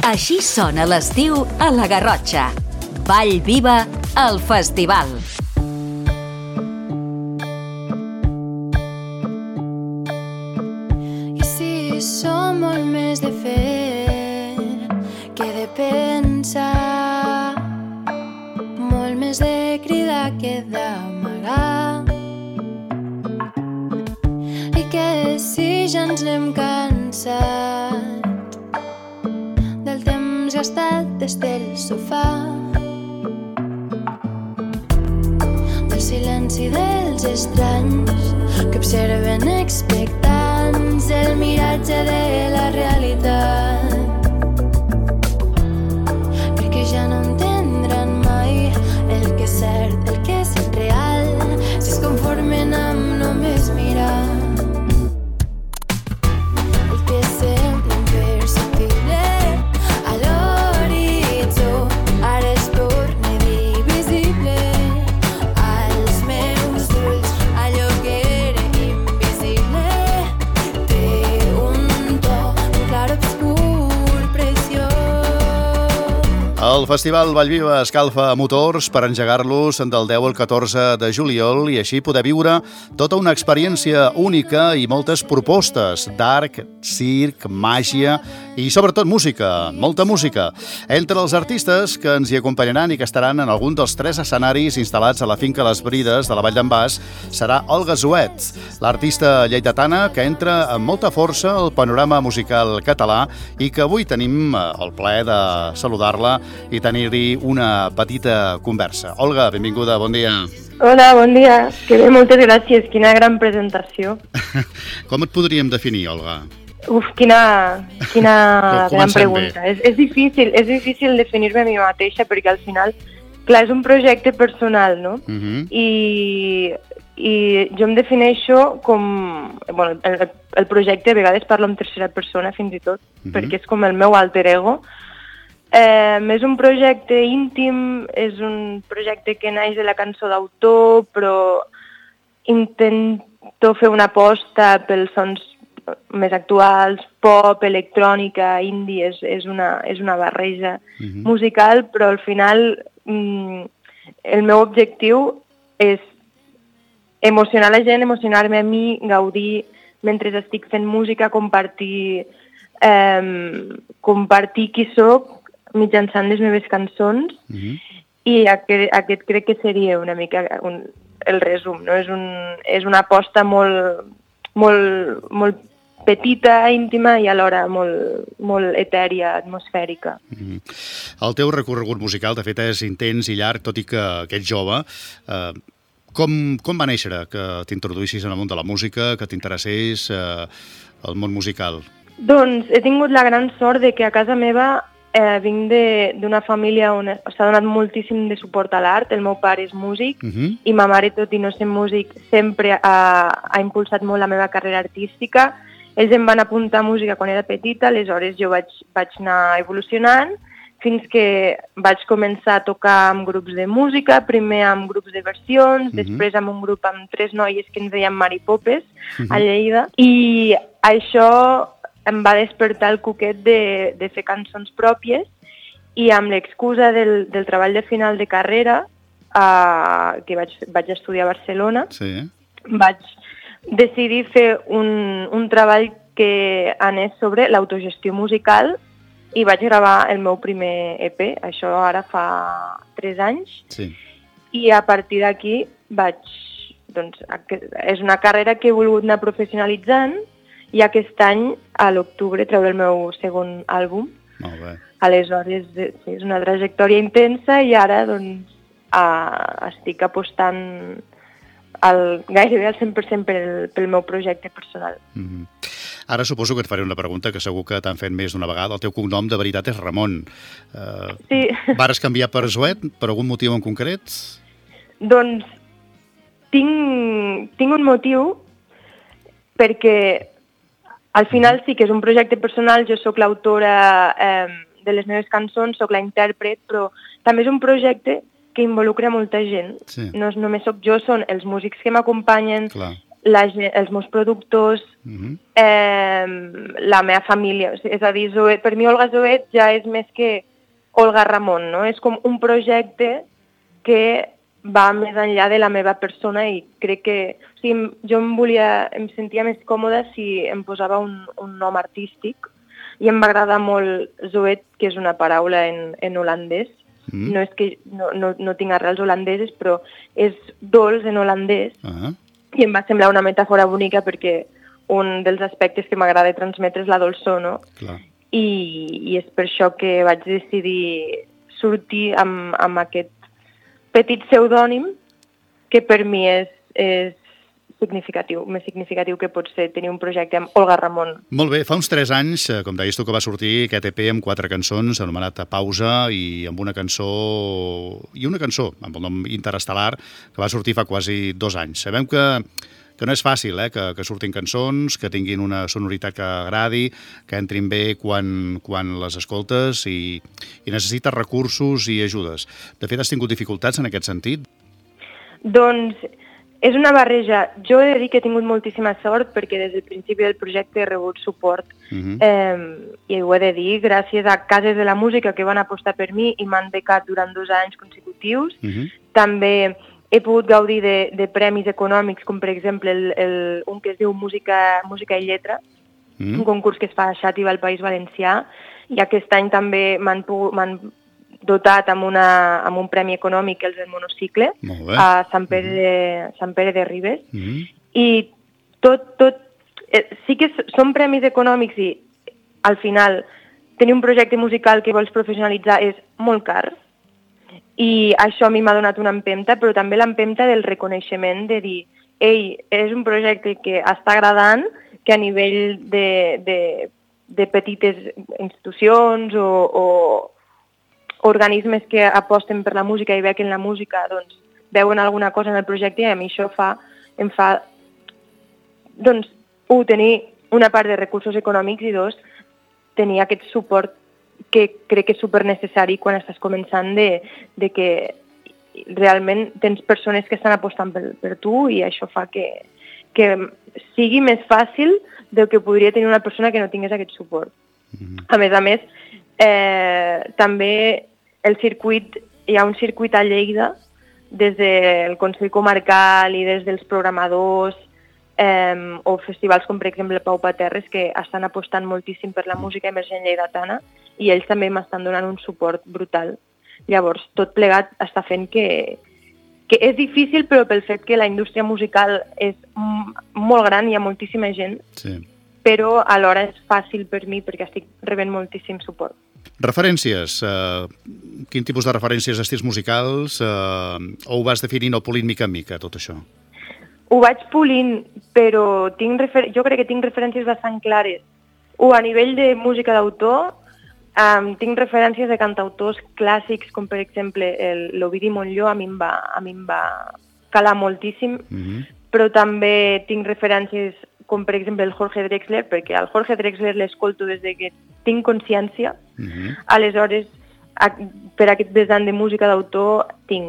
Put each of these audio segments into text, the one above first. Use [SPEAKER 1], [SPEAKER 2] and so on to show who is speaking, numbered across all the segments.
[SPEAKER 1] Així sona l'estiu a la Garrotxa. Vall Viva, el festival.
[SPEAKER 2] I si som molt més de fer que de pensar, molt més de cridar que d'amagar, i que si ja ens n'hem cansat del temps gastat des del sofà, del silenci dels estranys que observen expectants el miratge de la realitat, perquè ja no entendran mai el que és cert, el que és real, si es conformen amb només mirar. El que sembla imperceptible a l'horitzó ara es torna divisible als meus ulls. Allò que era invisible té un to, un clar obscur preciós.
[SPEAKER 3] El Festival Vallviva escalfa motors per engegar-los del 10 al 14 de juliol i així poder viure tota una experiència única i moltes propostes d'art, circ, màgia i sobretot música, molta música. Entre els artistes que ens hi acompanyaran i que estaran en algun dels 3 escenaris instal·lats a la finca Les Brides de la Vall d'en Bas serà Olga Zuet, l'artista lleidatana que entra amb molta força al panorama musical català i que avui tenim el plaer de saludar-la i tenir-hi una petita conversa. Olga, benvinguda, bon dia.
[SPEAKER 4] Hola, bon dia. Que bé, moltes gràcies. Quina gran presentació.
[SPEAKER 3] Com et podríem definir, Olga?
[SPEAKER 4] Uf, quina gran pregunta.
[SPEAKER 3] Bé.
[SPEAKER 4] És difícil definir-me a mi mateixa perquè al final, clar, és un projecte personal, no? I jo em defineixo com... Bueno, el projecte a vegades parlo en tercera persona fins i tot, perquè és com el meu alter ego. És un projecte íntim, és un projecte que naix de la cançó d'autor, però intento fer una aposta pels sons més actuals, pop, electrònica, indie, és una barreja musical, però al final el meu objectiu és emocionar la gent, emocionar-me a mi, gaudir mentre estic fent música, compartir qui soc mitjançant les meves cançons i aquest crec que seria una mica el resum, no? És una aposta molt petita, íntima i alhora molt etèria, atmosfèrica.
[SPEAKER 3] El teu recorregut musical, de fet, és intens i llarg, tot i que ets jove. Com va néixer que t'introduïssis en el món de la música, que t'interessés el món musical?
[SPEAKER 4] Doncs he tingut la gran sort de que a casa meva vinc d'una família on s'ha donat moltíssim de suport a l'art. El meu pare és músic i ma mare, tot i no ser músic, sempre ha impulsat molt la meva carrera artística. Ells em van apuntar a música quan era petita, aleshores jo vaig anar evolucionant fins que vaig començar a tocar amb grups de música, primer amb grups de versions, després amb un grup amb 3 noies que ens deien Maripopes a Lleida, i això em va despertar el cuquet de fer cançons pròpies i amb l'excusa del treball de final de carrera que vaig estudiar a Barcelona, vaig decidir fer un treball que anés sobre l'autogestió musical i vaig gravar el meu primer EP, això ara fa 3 anys, i a partir d'aquí és una carrera que he volgut anar professionalitzant i aquest any, a l'octubre, treure el meu segon àlbum.
[SPEAKER 3] Molt bé.
[SPEAKER 4] Aleshores, és una trajectòria intensa i ara estic apostant gairebé al 100% pel meu projecte personal.
[SPEAKER 3] Ara suposo que et faré una pregunta que segur que t'han fet més d'una vegada. El teu cognom de veritat és Ramon.
[SPEAKER 4] Sí.
[SPEAKER 3] Vares canviar per Zuet per algun motiu en concret?
[SPEAKER 4] Doncs tinc un motiu perquè al final sí que és un projecte personal, jo sóc l'autora de les meves cançons, sóc la intèrpret, però també és un projecte que involucra molta gent. No només sóc jo, són els músics que m'acompanyen, els meus productors, la meva família. És a dir, Zoet, per mi Olga Zoet ja és més que Olga Ramon, no? És com un projecte que va més enllà de la meva persona i crec que... O sigui, jo em sentia més còmoda si em posava un nom artístic i em va agradar molt Zoet, que és una paraula en holandès. No és que no tinc arrels holandeses, però és dolç en holandès i em va semblar una metàfora bonica perquè un dels aspectes que m'agrada transmetre és la dolçor, no?
[SPEAKER 3] Clar.
[SPEAKER 4] I és per això que vaig decidir sortir amb aquest petit pseudònim que per mi és significatiu, més significatiu que pot ser tenir un projecte amb Olga Ramon.
[SPEAKER 3] Molt bé, fa uns 3 anys, com deies tu, que va sortir aquest EP amb 4 cançons, anomenat Pausa, i amb una cançó, amb el nom Interestel·lar, que va sortir fa quasi 2 anys. Sabem que no és fàcil, que surtin cançons, que tinguin una sonoritat que agradi, que entrin bé quan les escoltes i necessites recursos i ajudes. De fet, has tingut dificultats en aquest sentit?
[SPEAKER 4] Doncs és una barreja. Jo he de dir que he tingut moltíssima sort perquè des del principi del projecte he rebut suport. I ho he de dir, gràcies a Cases de la Música que van apostar per mi i m'han becat durant 2 anys consecutius. També he pogut gaudir de premis econòmics, com per exemple un que es diu Música i Lletra, un concurs que es fa a Xàtiva, al País Valencià, i aquest any també m'han dotat amb un premi econòmic, el del monocicle, a Sant Pere de Ribes. I sí que són premis econòmics i al final tenir un projecte musical que vols professionalitzar és molt car i això a mi m'ha donat una empenta, però també l'empenta del reconeixement de dir és un projecte que està agradant, que a nivell de petites institucions o organismes que aposten per la música i bequen la música, doncs, veuen alguna cosa en el projecte i a mi això em fa doncs, tenir una part de recursos econòmics i 2, tenir aquest suport que crec que és supernecessari quan estàs començant de que realment tens persones que estan apostant per tu i això fa que sigui més fàcil del que podria tenir una persona que no tingués aquest suport. A més, també hi ha un circuit a Lleida des del Consell Comarcal i des dels programadors o festivals com per exemple Pau Paterres que estan apostant moltíssim per la música emergent lleidatana i ells també m'estan donant un suport brutal. Llavors, tot plegat està fent que és difícil, però pel fet que la indústria musical és molt gran, hi ha moltíssima gent, però alhora és fàcil per mi perquè estic rebent moltíssim suport.
[SPEAKER 3] Referències. Quin tipus de referències, estils musicals, o ho vas definint o polint mica en mica, tot això?
[SPEAKER 4] Ho vaig polint, però jo crec que tinc referències bastant clares. A nivell de música d'autor, tinc referències de cantautors clàssics, com per exemple l'Ovidi Montllor, a mi em va calar moltíssim, però també tinc referències com per exemple el Jorge Drexler, perquè el Jorge Drexler l'escolto des que tinc consciència. Aleshores, per aquest vessant de música d'autor,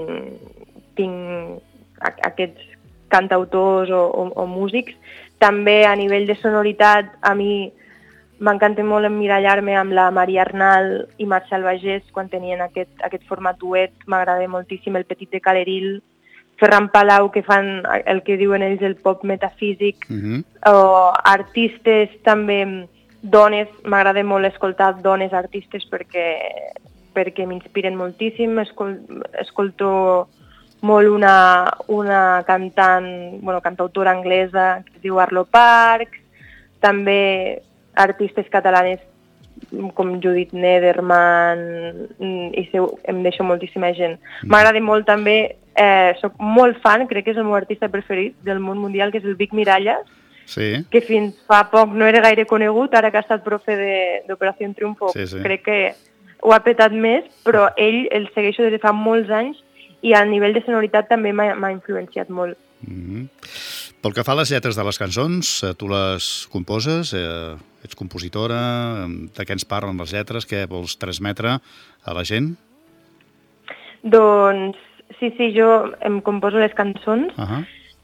[SPEAKER 4] tinc aquests cantautors o músics. També a nivell de sonoritat, a mi m'encanta molt emmirallar-me amb la Maria Arnal i Marcel Bagés quan tenien aquest format duet. M'agrada moltíssim el Petit de Caleril, Ferran Palau, que fan el que diuen ells el pop metafísic, o artistes també, dones, m'agrada molt escoltar dones artistes perquè m'inspiren moltíssim. Escolto molt una cantautora anglesa que es diu Arlo Parks, també artistes catalanes com Judit Nederman, i em deixo moltíssima gent. M'agrada molt també, soc molt fan, crec que és el meu artista preferit del món mundial, que és el Vic Miralles, que fins fa poc no era gaire conegut, ara que ha estat profe d'Operació Triunfo, crec que ho ha petat més, però ell el segueixo des de fa molts anys i a nivell de sonoritat també m'ha influenciat molt.
[SPEAKER 3] Pel que fa a les lletres de les cançons, tu les composes, ets compositora, de què ens parlen les lletres, què vols transmetre a la gent?
[SPEAKER 4] Doncs sí, jo em composo les cançons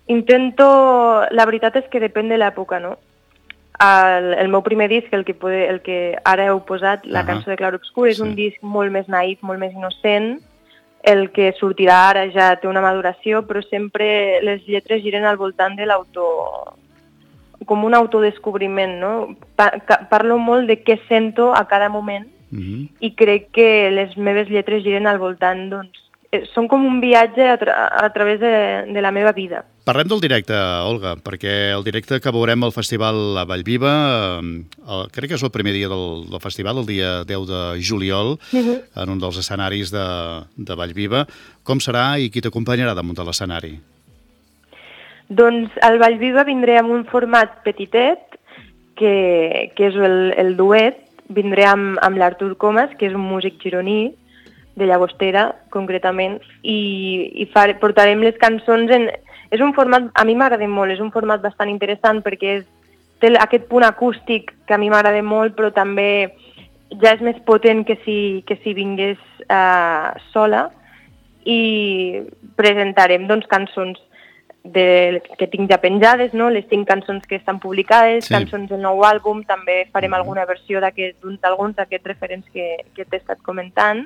[SPEAKER 4] La veritat és que depèn de l'època, no? El meu primer disc, el que ara heu posat, La cançó de clarobscur, és un disc molt més naïf, molt més innocent. El que sortirà ara ja té una maduració, però sempre les lletres giren al voltant de com un autodescobriment, no? Parlo molt de què sento a cada moment i crec que les meves lletres giren al voltant, doncs, són com un viatge a través de la meva vida.
[SPEAKER 3] Parlem del directe, Olga, perquè el directe que veurem al Festival a Vallviva, crec que és el primer dia del festival, el dia 10 de juliol, en un dels escenaris de Vallviva. Com serà i qui t'acompanyarà damunt de l'escenari?
[SPEAKER 4] Doncs al Vallviva vindré amb un format petitet, que és el duet. Vindré amb l'Artur Comas, que és un músic gironí, de Llagostera, concretament, i portarem les cançons en... És un format, a mi m'agrada molt, és un format bastant interessant perquè té aquest punt acústic que a mi m'agrada molt, però també ja és més potent que si vingués sola, i presentarem doncs, cançons que tinc ja penjades, no? Les 5 cançons que estan publicades, cançons del nou àlbum, també farem alguna versió d'alguns d'aquests referents que t'he estat comentant.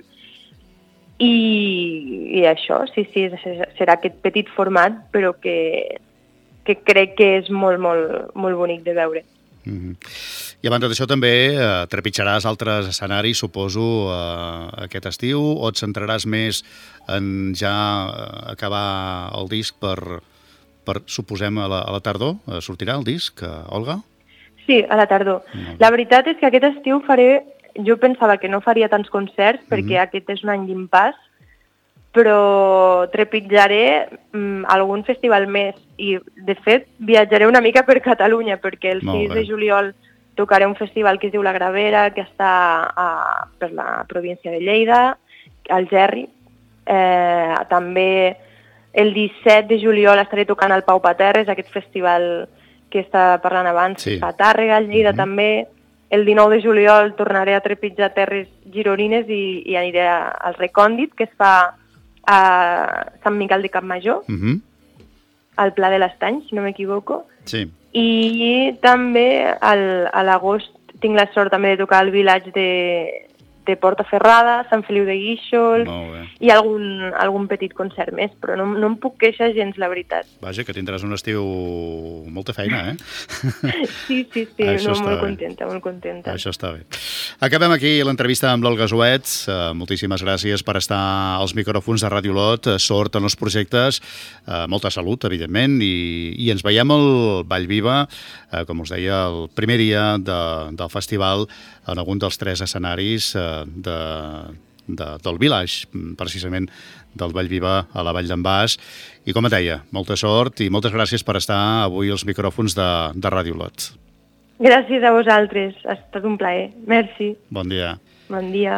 [SPEAKER 4] I això, sí, serà aquest petit format, però que crec que és molt, molt, molt bonic de veure.
[SPEAKER 3] I a banda d'això també trepitjaràs altres escenaris, suposo, aquest estiu, o et centraràs més en ja acabar el disc per suposem, a la tardor? Sortirà el disc, Olga?
[SPEAKER 4] Sí, a la tardor. La veritat és que aquest estiu jo pensava que no faria tants concerts perquè aquest és un any d'impàs, però trepitjaré algun festival més i, de fet, viatjaré una mica per Catalunya perquè el 6 de juliol tocaré un festival que es diu La Gravera, que està per la província de Lleida, al Gerri. També el 17 de juliol estaré tocant al Pau Paterres, aquest festival que està parlant abans, que està a Tàrrega, a Lleida també. El 19 de juliol tornaré a trepitjar terres gironines i aniré al Recòndit, que es fa a Sant Miquel de Campmajor, al Pla de l'Estany, si no m'equivoco.
[SPEAKER 3] Sí.
[SPEAKER 4] I també a l'agost tinc la sort també de tocar al Village de Portaferrada, Sant Feliu de Guíxols i algun petit concert més, però no em puc queixar gens, la veritat.
[SPEAKER 3] Vaja, que tindràs un estiu molta feina,
[SPEAKER 4] Sí, molt contenta.
[SPEAKER 3] Això està bé. Acabem aquí l'entrevista amb l'Olga Zoets. Moltíssimes gràcies per estar als micròfons de Ràdio Lot. Sort en els projectes, molta salut, evidentment, i ens veiem al Vallviva, com us deia, el primer dia del festival, en algun dels 3 escenaris del Village, precisament del Vallviva a la Vall d'en Bas. I com et deia, molta sort i moltes gràcies per estar avui als micròfons de Ràdio Lot.
[SPEAKER 4] Gràcies a vosaltres, ha estat un plaer. Merci.
[SPEAKER 3] Bon dia.
[SPEAKER 4] Bon dia.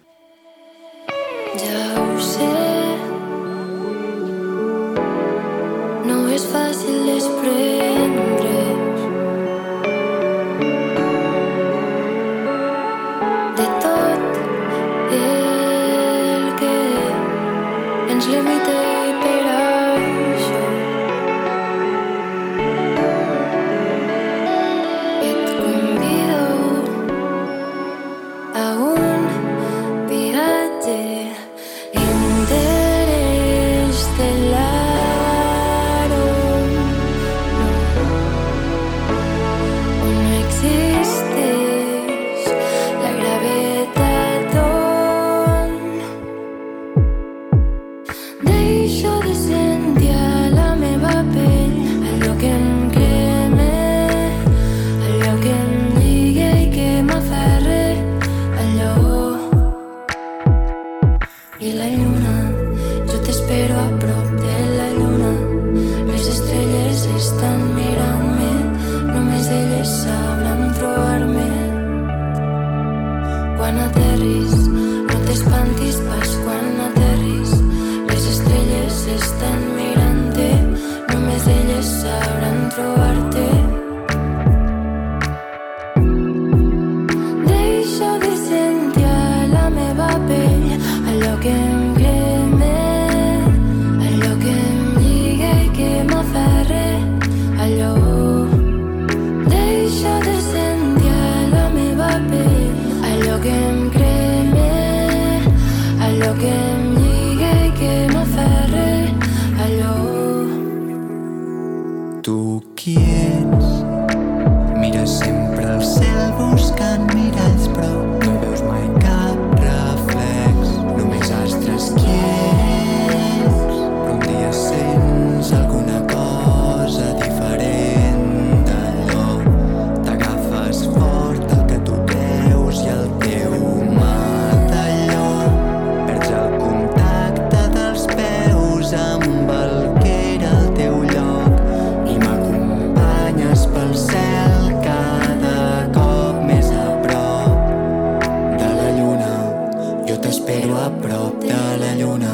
[SPEAKER 2] Ja ho sé, no és fàcil desprendre de tot el que ens limita per això. Et convido a un viatge que em creme, allò que em lliga i que m'aferra.
[SPEAKER 5] t'espero a prop de la lluna.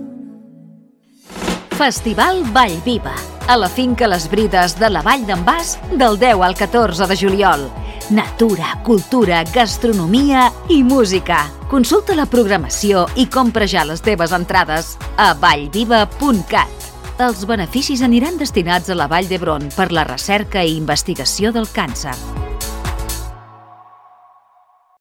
[SPEAKER 1] Festival Vallviva, a la finca Les Brides de la Vall d'en Bas del 10 al 14 de juliol. Natura, cultura, gastronomia i música. Consulta la programació i compra ja les teves entrades a vallviva.cat. Els beneficis aniran destinats a la Vall d'Hebron per la recerca i investigació del càncer.